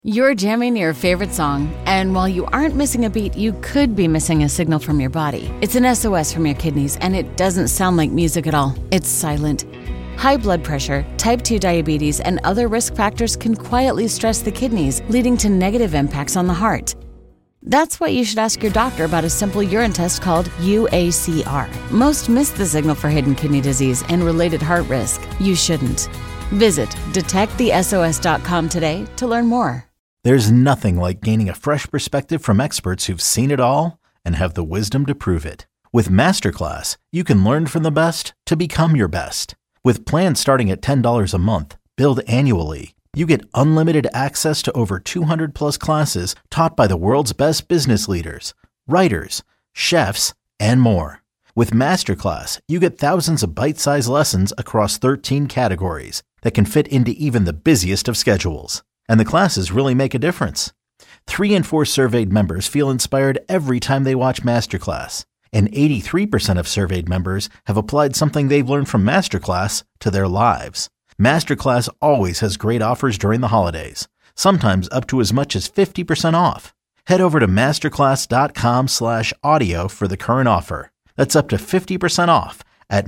You're jamming your favorite song, and while you aren't missing a beat, you could be missing a signal from your body. It's an SOS from your kidneys, and it doesn't sound like music at all. It's silent. High blood pressure, type 2 diabetes, and other risk factors can quietly stress the kidneys, leading to negative impacts on the heart. That's why you should ask your doctor about a simple urine test called UACR. Most miss the signal for hidden kidney disease and related heart risk. You shouldn't. Visit detectthesos.com today to learn more. There's nothing like gaining a fresh perspective from experts who've seen it all and have the wisdom to prove it. With Masterclass, you can learn from the best to become your best. With plans starting at $10 a month, billed annually, you get unlimited access to over 200 plus classes taught by the world's best business leaders, writers, chefs, and more. With Masterclass, you get thousands of bite-sized lessons across 13 categories that can fit into even the busiest of schedules. And the classes really make a difference. 3 in 4 surveyed members feel inspired every time they watch Masterclass. And 83% of surveyed members have applied something they've learned from Masterclass to their lives. Masterclass always has great offers during the holidays, sometimes up to as much as 50% off. Head over to masterclass.com/audio for the current offer. That's up to 50% off at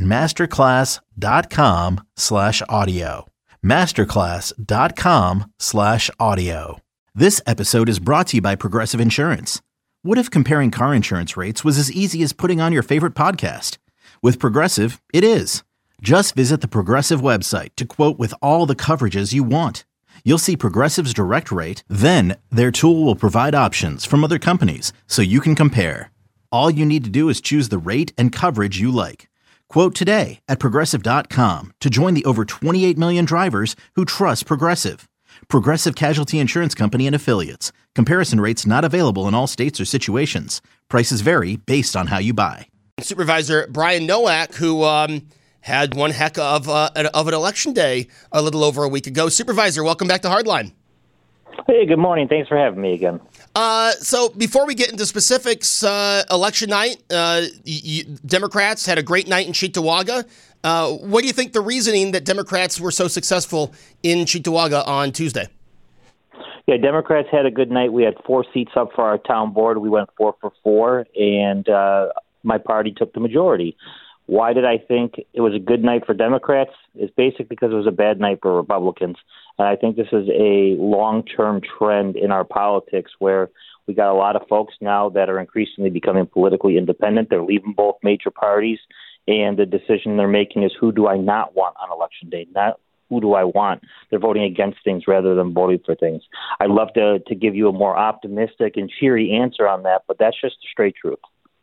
masterclass.com/audio. masterclass.com/audio. This episode is brought to you by Progressive Insurance. What if comparing car insurance rates was as easy as putting on your favorite podcast? With Progressive, it is. Just visit the Progressive website to quote with all the coverages you want. You'll see Progressive's direct rate, then their tool will provide options from other companies so you can compare. All you need to do is choose the rate and coverage you like. Quote today at Progressive.com to join the over 28 million drivers who trust Progressive. Progressive Casualty Insurance Company and Affiliates. Comparison rates not available in all states or situations. Prices vary based on how you buy. Supervisor Brian Nowak, who had one heck of an election day a little over a week ago. Supervisor, welcome back to Hardline. Hey, good morning. Thanks for having me again. So before we get into specifics, election night, Democrats had a great night in Cheektowaga. What do you think the reasoning that Democrats were so successful in Cheektowaga on Tuesday? Yeah, Democrats had a good night. We had 4 seats up for our town board. We went 4 for 4, and my party took the majority. Why did I think it was a good night for Democrats? It's basically because it was a bad night for Republicans. And I think this is a long-term trend in our politics where we got a lot of folks now that are increasingly becoming politically independent. They're leaving both major parties, and the decision they're making is who do I not want on Election Day, not who do I want. They're voting against things rather than voting for things. I'd love to give you a more optimistic and cheery answer on that, but that's just the straight truth.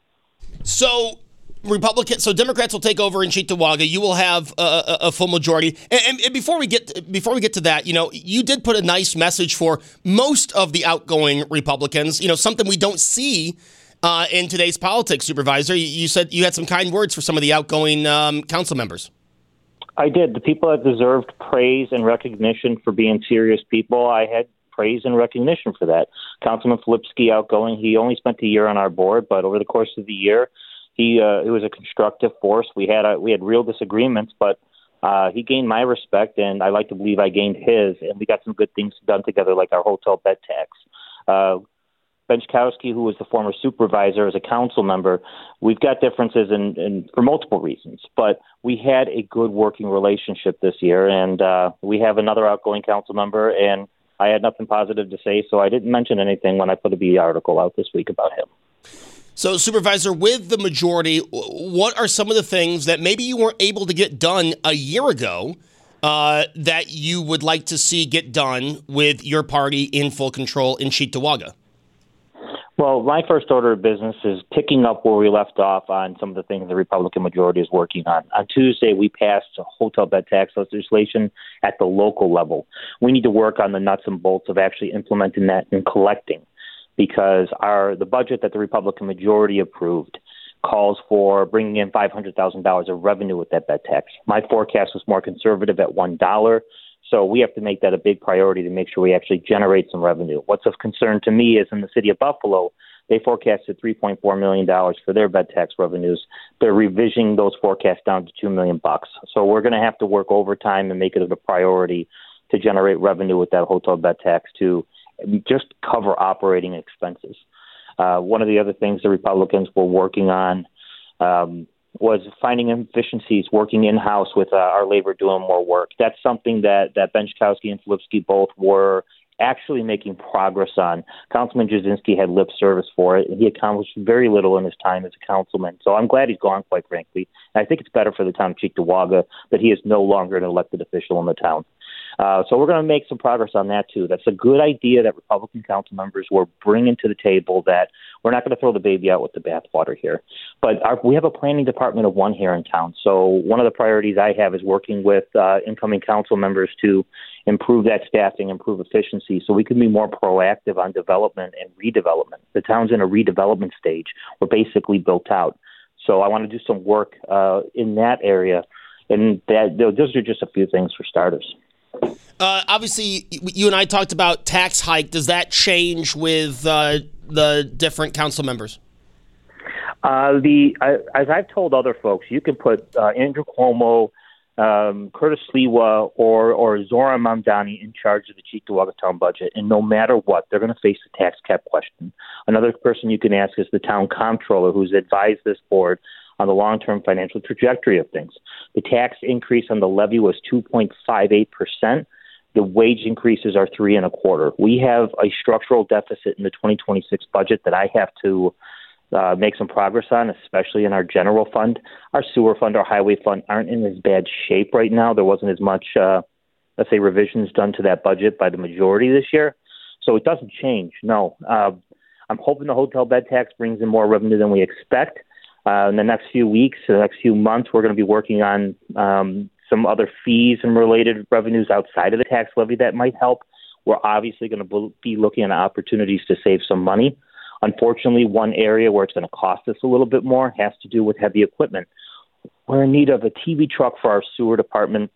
So Democrats will take over in Cheektowaga. You will have a full majority. And before we get to that, you did put a nice message for most of the outgoing Republicans. Something we don't see in today's politics. Supervisor, you said you had some kind words for some of the outgoing council members. I did. The people that deserved praise and recognition for being serious people, I had praise and recognition for that. Councilman Filipski, outgoing, he only spent a year on our board, but over the course of the year, it was a constructive force. We had real disagreements, but he gained my respect, and I like to believe I gained his, and we got some good things done together, like our hotel bed tax. Benchkowski, who was the former supervisor, as a council member, we've got differences in for multiple reasons, but we had a good working relationship this year, and we have another outgoing council member, and I had nothing positive to say, so I didn't mention anything when I put a B article out this week about him. So, Supervisor, with the majority, what are some of the things that maybe you weren't able to get done a year ago that you would like to see get done with your party in full control in Cheektowaga? Well, my first order of business is picking up where we left off on some of the things the Republican majority is working on. On Tuesday, we passed a hotel bed tax legislation at the local level. We need to work on the nuts and bolts of actually implementing that and collecting, because the budget that the Republican majority approved calls for bringing in $500,000 of revenue with that bed tax. My forecast was more conservative at $1. So we have to make that a big priority to make sure we actually generate some revenue. What's of concern to me is in the city of Buffalo, they forecasted $3.4 million for their bed tax revenues. They're revisioning those forecasts down to $2 million. So we're going to have to work overtime and make it a priority to generate revenue with that hotel bed tax to just cover operating expenses. One of the other things the Republicans were working on was finding efficiencies, working in-house with our labor doing more work. That's something that Benczkowski and Filipski both were actually making progress on. Councilman Jasinski had lip service for it, and he accomplished very little in his time as a councilman. So I'm glad he's gone, quite frankly. And I think it's better for the town of Cheektowaga that he is no longer an elected official in the town. So we're going to make some progress on that, too. That's a good idea that Republican council members were bringing to the table, that we're not going to throw the baby out with the bathwater here. But we have a planning department of one here in town. So one of the priorities I have is working with incoming council members to improve that staffing, improve efficiency, so we can be more proactive on development and redevelopment. The town's in a redevelopment stage. We're basically built out. So I want to do some work in that area. And those are just a few things for starters. Obviously, you and I talked about tax hike. Does that change with the different council members? As I've told other folks, you can put Andrew Cuomo, Curtis Sliwa, or Zora Mamdani in charge of the Cheektowaga town budget, and no matter what, they're going to face the tax cap question. Another person you can ask is the town comptroller, who's advised this board on the long-term financial trajectory of things. The tax increase on the levy was 2.58%. The wage increases are 3.25%. We have a structural deficit in the 2026 budget that I have to make some progress on, especially in our general fund. Our sewer fund, our highway fund aren't in as bad shape right now. There wasn't as much, revisions done to that budget by the majority this year. So it doesn't change, no. I'm hoping the hotel bed tax brings in more revenue than we expect. In the next few weeks, the next few months, we're going to be working on some other fees and related revenues outside of the tax levy that might help. We're obviously going to be looking at opportunities to save some money. Unfortunately, one area where it's going to cost us a little bit more has to do with heavy equipment. We're in need of a TV truck for our sewer department.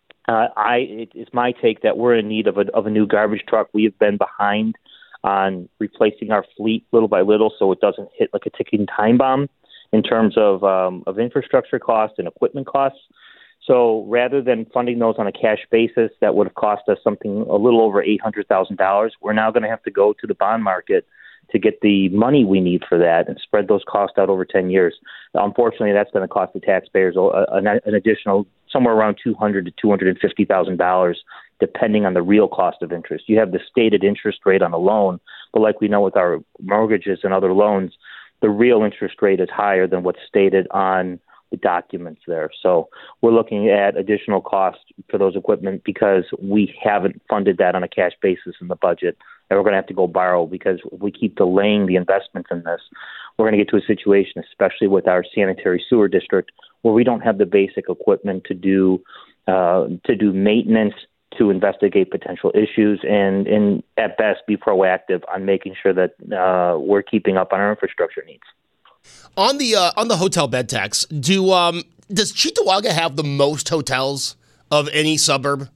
It's my take that we're in need of a new garbage truck. We have been behind on replacing our fleet little by little so it doesn't hit like a ticking time bomb in terms of infrastructure costs and equipment costs. So rather than funding those on a cash basis, that would have cost us something a little over $800,000. We're now going to have to go to the bond market to get the money we need for that and spread those costs out over 10 years. Unfortunately, that's going to cost the taxpayers an additional somewhere around $200,000 to $250,000, depending on the real cost of interest. You have the stated interest rate on a loan, but like we know with our mortgages and other loans, the real interest rate is higher than what's stated on the documents there. So we're looking at additional costs for those equipment because we haven't funded that on a cash basis in the budget. And we're going to have to go borrow because if we keep delaying the investments in this, we're going to get to a situation, especially with our sanitary sewer district, where we don't have the basic equipment to do maintenance, to investigate potential issues, and at best be proactive on making sure that we're keeping up on our infrastructure needs. On the hotel bed tax, does Cheektowaga have the most hotels of any suburb?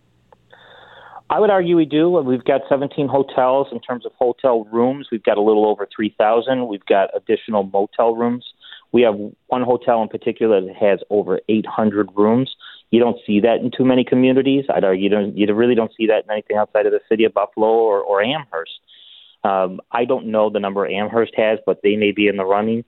I would argue we do. We've got 17 hotels in terms of hotel rooms. We've got a little over 3,000. We've got additional motel rooms. We have one hotel in particular that has over 800 rooms. You don't see that in too many communities. I'd argue you really don't see that in anything outside of the city of Buffalo or Amherst. I don't know the number Amherst has, but they may be in the running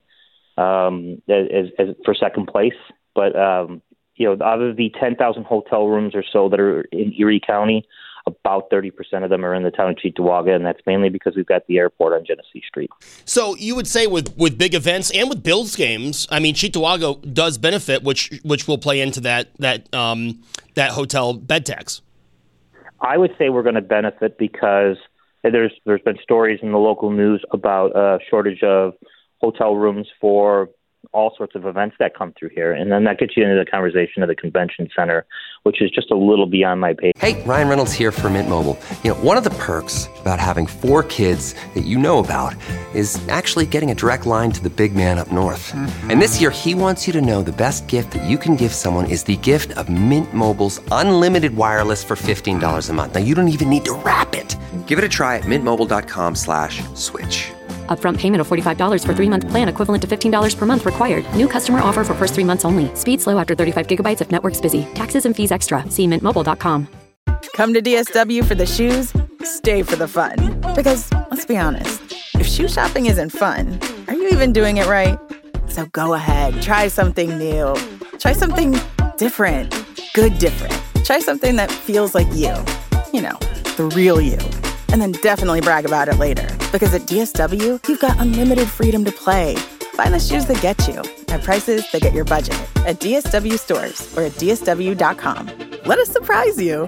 as for second place. But out of the 10,000 hotel rooms or so that are in Erie County, about 30% of them are in the town of Cheektowaga, and that's mainly because we've got the airport on Genesee Street. So you would say with big events and with Bills games, I mean, Cheektowaga does benefit, which will play into that hotel bed tax. I would say we're going to benefit because there's been stories in the local news about a shortage of hotel rooms for all sorts of events that come through here. And then that gets you into the conversation of the convention center, which is just a little beyond my pay. Hey, Ryan Reynolds here for Mint Mobile. You know, one of the perks about having 4 kids that you know about is actually getting a direct line to the big man up north. Mm-hmm. And this year, he wants you to know the best gift that you can give someone is the gift of Mint Mobile's unlimited wireless for $15 a month. Now, you don't even need to wrap it. Give it a try at mintmobile.com/switch. Upfront payment of $45 for 3-month plan equivalent to $15 per month required. New customer offer for first 3 months only. Speed slow after 35 gigabytes if network's busy. Taxes and fees extra. See mintmobile.com. Come to DSW for the shoes stay for the fun. Because, let's be honest, if shoe shopping isn't fun, are you even doing it right? So go ahead, try something new. Try something different. Good different. Try something that feels like you. You know, the real you. And then definitely brag about it later. Because at DSW, you've got unlimited freedom to play. Find the shoes that get you at prices that get your budget at DSW stores or at DSW.com. Let us surprise you.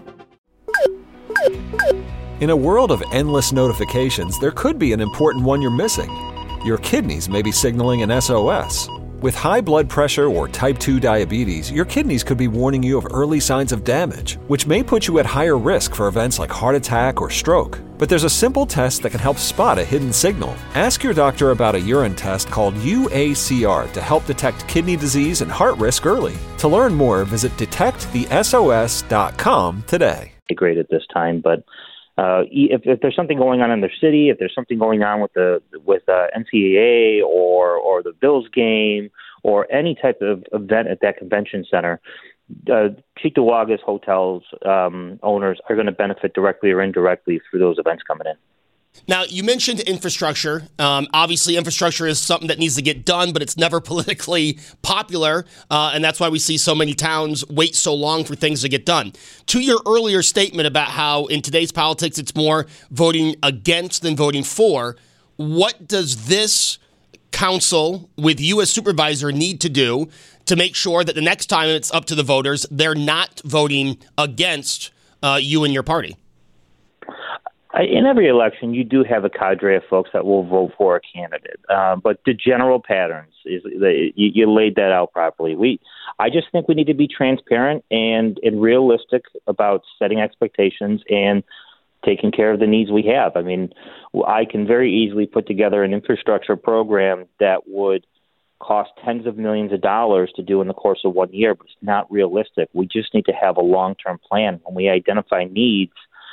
In a world of endless notifications, there could be an important one you're missing. Your kidneys may be signaling an SOS. With high blood pressure or type 2 diabetes, your kidneys could be warning you of early signs of damage, which may put you at higher risk for events like heart attack or stroke. But there's a simple test that can help spot a hidden signal. Ask your doctor about a urine test called UACR to help detect kidney disease and heart risk early. To learn more, visit detectthesos.com today. Great at this time, but if there's something going on in their city, if there's something going on with NCAA or the Bills game or any type of event at that convention center, Cheektowaga hotels owners are going to benefit directly or indirectly through those events coming in. Now, you mentioned infrastructure. Obviously, infrastructure is something that needs to get done, but it's never politically popular, and that's why we see so many towns wait so long for things to get done. To your earlier statement about how in today's politics it's more voting against than voting for, what does this council with you as supervisor need to do to make sure that the next time it's up to the voters, they're not voting against you and your party? In every election, you do have a cadre of folks that will vote for a candidate. But the general patterns, you laid that out properly. I just think we need to be transparent and realistic about setting expectations and taking care of the needs we have. I mean, I can very easily put together an infrastructure program that would cost tens of millions of dollars to do in the course of 1 year, but it's not realistic. We just need to have a long-term plan. When we identify needs,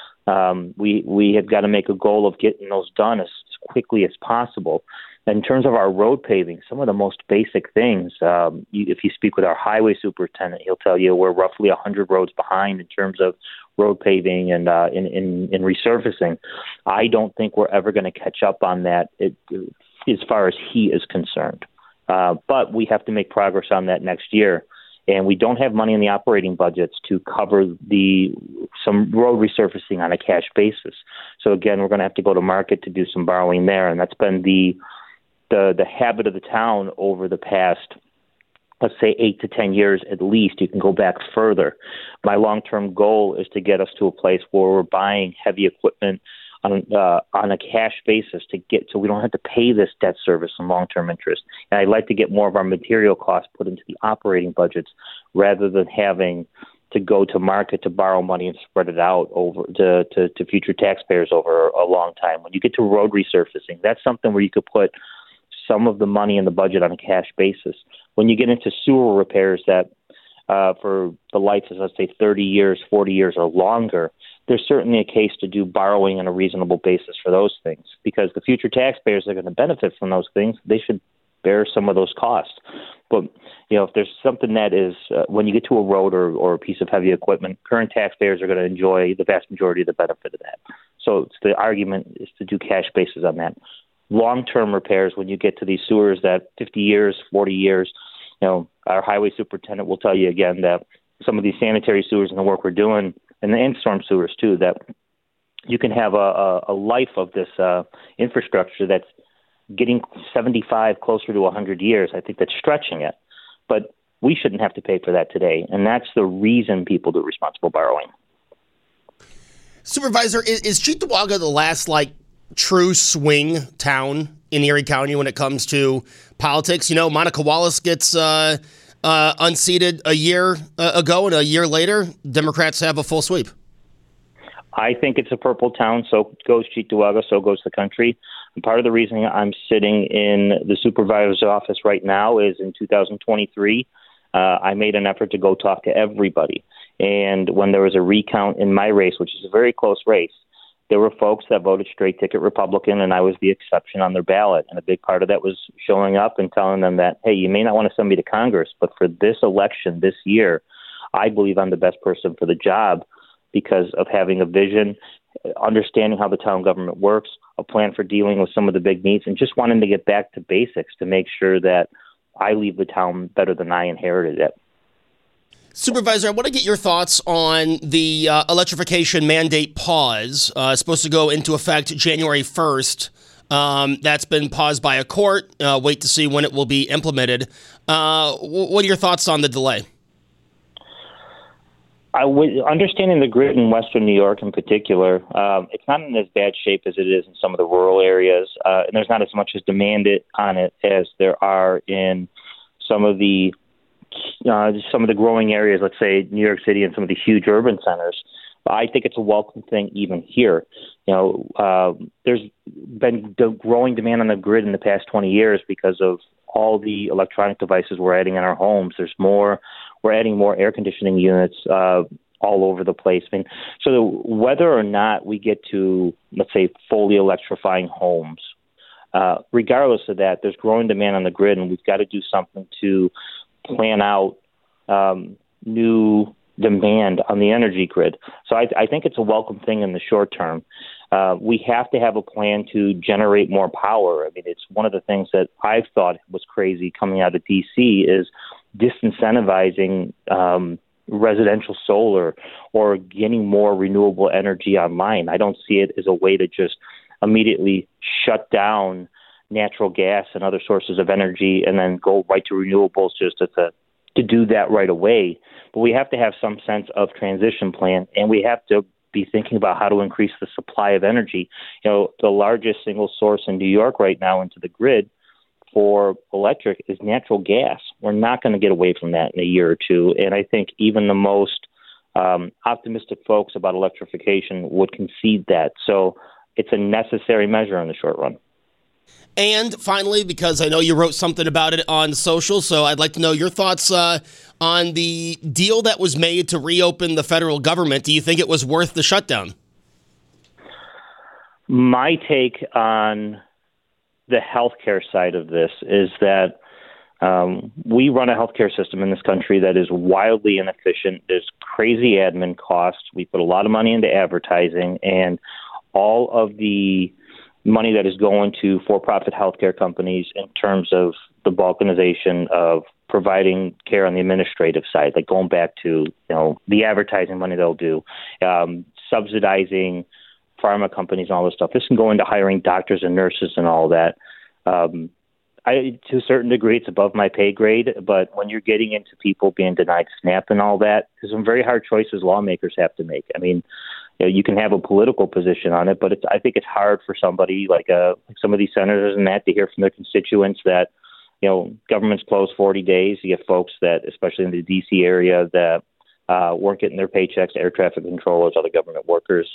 we have got to make a goal of getting those done as quickly as possible. In terms of our road paving, some of the most basic things, if you speak with our highway superintendent, he'll tell you we're roughly 100 roads behind in terms of road paving and in resurfacing. I don't think we're ever going to catch up on that as far as he is concerned. But we have to make progress on that next year. And we don't have money in the operating budgets to cover some road resurfacing on a cash basis. So again, we're going to have to go to market to do some borrowing there, and that's been the habit of the town over the past, let's say, 8 to 10 years at least. You can go back further. My long-term goal is to get us to a place where we're buying heavy equipment on a cash basis so we don't have to pay this debt service and long-term interest. And I'd like to get more of our material costs put into the operating budgets rather than having to go to market to borrow money and spread it out over to future taxpayers over a long time. When you get to road resurfacing, that's something where you could put some of the money in the budget on a cash basis. When you get into sewer repairs that for the life of, let's say, 30 years, 40 years or longer, there's certainly a case to do borrowing on a reasonable basis for those things, because the future taxpayers are going to benefit from those things. They should bear some of those costs. But, if there's something that is, when you get to a road or a piece of heavy equipment, current taxpayers are going to enjoy the vast majority of the benefit of that. So the argument is to do cash basis on that. Long-term repairs, when you get to these sewers that 50 years, 40 years, our highway superintendent will tell you again that some of these sanitary sewers and the work we're doing, and the in-storm sewers too, that you can have a life of this infrastructure that's getting 75, closer to 100 years. I think that's stretching it. But we shouldn't have to pay for that today, and that's the reason people do responsible borrowing. Supervisor, is Cheektowaga the last, true swing town in Erie County when it comes to politics? Monica Wallace gets unseated a year ago, and a year later, Democrats have a full sweep. I think it's a purple town. So goes Cheektowaga, so goes the country. And part of the reason I'm sitting in the supervisor's office right now is in 2023, I made an effort to go talk to everybody. And when there was a recount in my race, which is a very close race, there were folks that voted straight ticket Republican, and I was the exception on their ballot. And a big part of that was showing up and telling them that, hey, you may not want to send me to Congress, but for this election this year, I believe I'm the best person for the job because of having a vision, understanding how the town government works, a plan for dealing with some of the big needs, and just wanting to get back to basics to make sure that I leave the town better than I inherited it. Supervisor, I want to get your thoughts on the electrification mandate pause. It's supposed to go into effect January 1st. That's been paused by a court. Wait to see when it will be implemented. What are your thoughts on the delay? Understanding the grid in Western New York in particular, it's not in as bad shape as it is in some of the rural areas, and there's not as much as demanded on it as there are in some of the growing areas, let's say New York City and some of the huge urban centers. I think it's a welcome thing even here. There's been growing demand on the grid in the past 20 years because of all the electronic devices we're adding in our homes. We're adding more air conditioning units all over the place. So whether or not we get to, let's say, fully electrifying homes, regardless of that, there's growing demand on the grid, and we've got to do something to plan out new demand on the energy grid. So I think it's a welcome thing in the short term. We have to have a plan to generate more power. It's one of the things that I've thought was crazy coming out of D.C. is disincentivizing residential solar or getting more renewable energy online. I don't see it as a way to just immediately shut down natural gas and other sources of energy and then go right to renewables just to do that right away. But we have to have some sense of transition plan, and we have to be thinking about how to increase the supply of energy. The largest single source in New York right now into the grid for electric is natural gas. We're not going to get away from that in a year or two. And I think even the most optimistic folks about electrification would concede that. So it's a necessary measure in the short run. And finally, because I know you wrote something about it on social, so I'd like to know your thoughts on the deal that was made to reopen the federal government. Do you think it was worth the shutdown? My take on the healthcare side of this is that we run a healthcare system in this country that is wildly inefficient. There's crazy admin costs. We put a lot of money into advertising, and all of the money that is going to for-profit healthcare companies in terms of the balkanization of providing care on the administrative side, like going back to the advertising money they'll do, subsidizing pharma companies and all this stuff. This can go into hiring doctors and nurses and all that. To a certain degree, it's above my pay grade, but when you're getting into people being denied SNAP and all that, there's some very hard choices lawmakers have to make. You can have a political position on it, but I think it's hard for somebody like some of these senators and that to hear from their constituents that, government's closed 40 days. You get folks that, especially in the D.C. area, that weren't getting their paychecks, air traffic controllers, other government workers.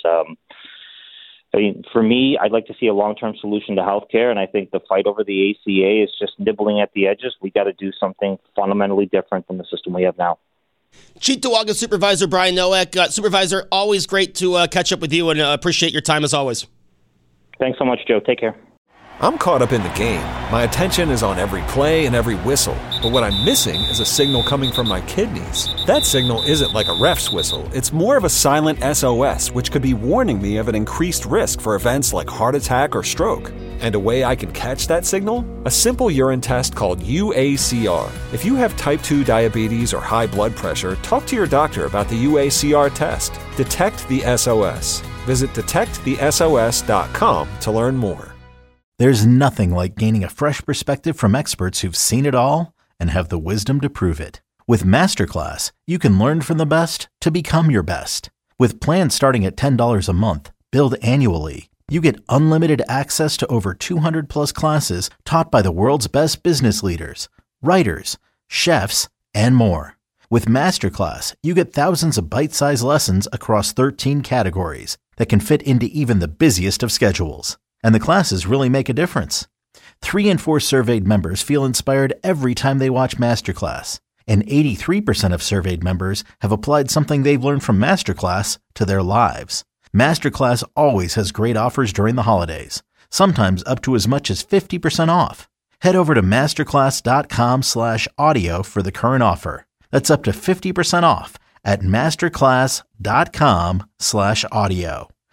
For me, I'd like to see a long-term solution to healthcare, and I think the fight over the ACA is just nibbling at the edges. We got to do something fundamentally different than the system we have now. Cheektowaga Supervisor Brian Nowak. Supervisor, always great to catch up with you, and appreciate your time as always. Thanks so much, Joe. Take care. I'm caught up in the game. My attention is on every play and every whistle. But what I'm missing is a signal coming from my kidneys. That signal isn't like a ref's whistle. It's more of a silent SOS, which could be warning me of an increased risk for events like heart attack or stroke. And a way I can catch that signal? A simple urine test called UACR. If you have type 2 diabetes or high blood pressure, talk to your doctor about the UACR test. Detect the SOS. Visit detectthesos.com to learn more. There's nothing like gaining a fresh perspective from experts who've seen it all and have the wisdom to prove it. With Masterclass, you can learn from the best to become your best. With plans starting at $10 a month, billed annually, you get unlimited access to over 200 plus classes taught by the world's best business leaders, writers, chefs, and more. With Masterclass, you get thousands of bite-sized lessons across 13 categories that can fit into even the busiest of schedules. And the classes really make a difference. 3 in 4 surveyed members feel inspired every time they watch Masterclass. And 83% of surveyed members have applied something they've learned from Masterclass to their lives. Masterclass always has great offers during the holidays, sometimes up to as much as 50% off. Head over to masterclass.com/audio for the current offer. That's up to 50% off at masterclass.com/audio.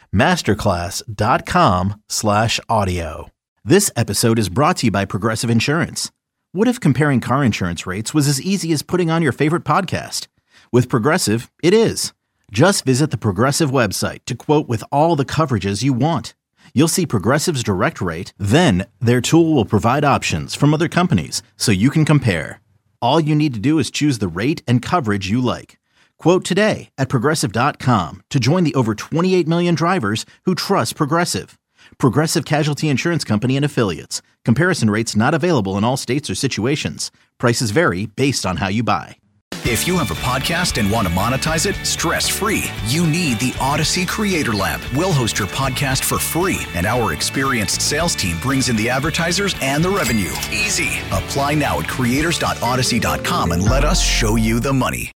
masterclass.com/audio. This episode is brought to you by Progressive Insurance. What if comparing car insurance rates was as easy as putting on your favorite podcast? With Progressive, it is. Just visit the Progressive website to quote with all the coverages you want. You'll see Progressive's direct rate, then their tool will provide options from other companies so you can compare. All you need to do is choose the rate and coverage you like. Quote today at Progressive.com to join the over 28 million drivers who trust Progressive. Progressive Casualty Insurance Company and Affiliates. Comparison rates not available in all states or situations. Prices vary based on how you buy. If you have a podcast and want to monetize it stress-free, you need the Odyssey Creator Lab. We'll host your podcast for free, and our experienced sales team brings in the advertisers and the revenue. Easy. Apply now at creators.odyssey.com and let us show you the money.